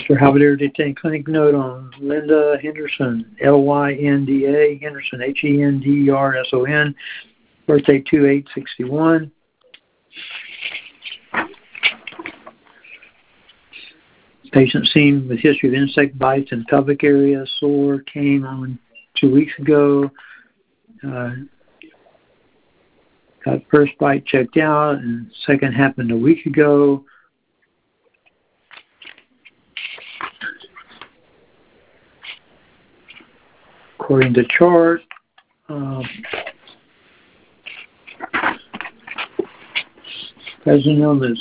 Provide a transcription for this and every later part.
Dr. Halberdier detained clinic note on Linda Henderson, Lynda Henderson, Henderson, birthday 2/8/61. Patient seen with history of insect bites in pelvic area, sore, came on 2 weeks ago. Got first bite checked out, and second happened a week ago. According to chart, present illness,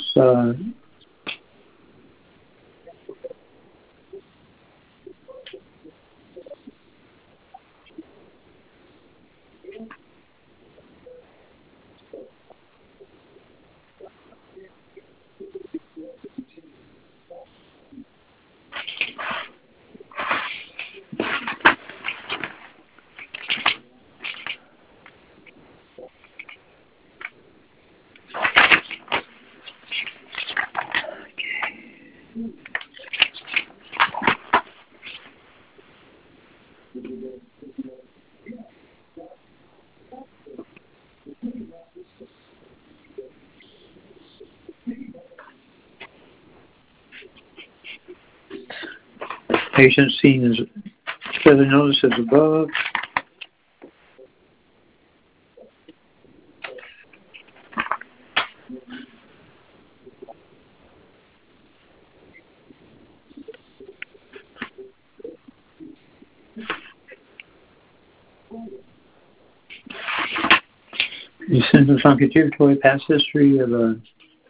patient seen as present illness as above. The symptoms on contributory past history of a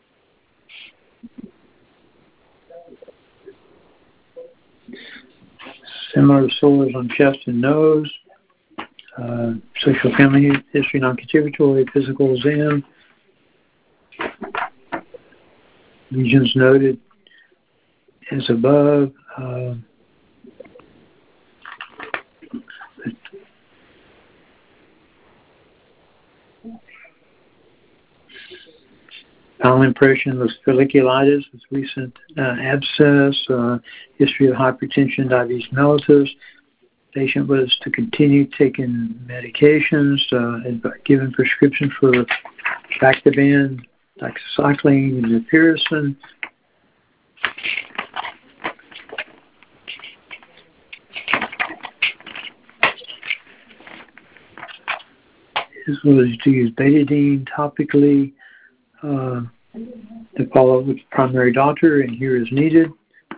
similar sores on chest and nose, sexual family history, non-contributory, physical exam, lesions noted as above. Final impression was folliculitis with recent abscess, history of hypertension, diabetes mellitus. Patient was to continue taking medications, given prescription for Bactroban, doxycycline, and mifepristone. This was to use betadine topically to follow up with the primary doctor, and here is needed.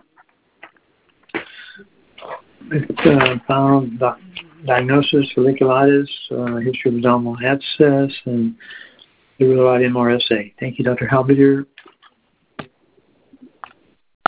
Found diagnosis folliculitis, history of abdominal abscess, and the real MRSA. Thank you, Dr. Halberdier.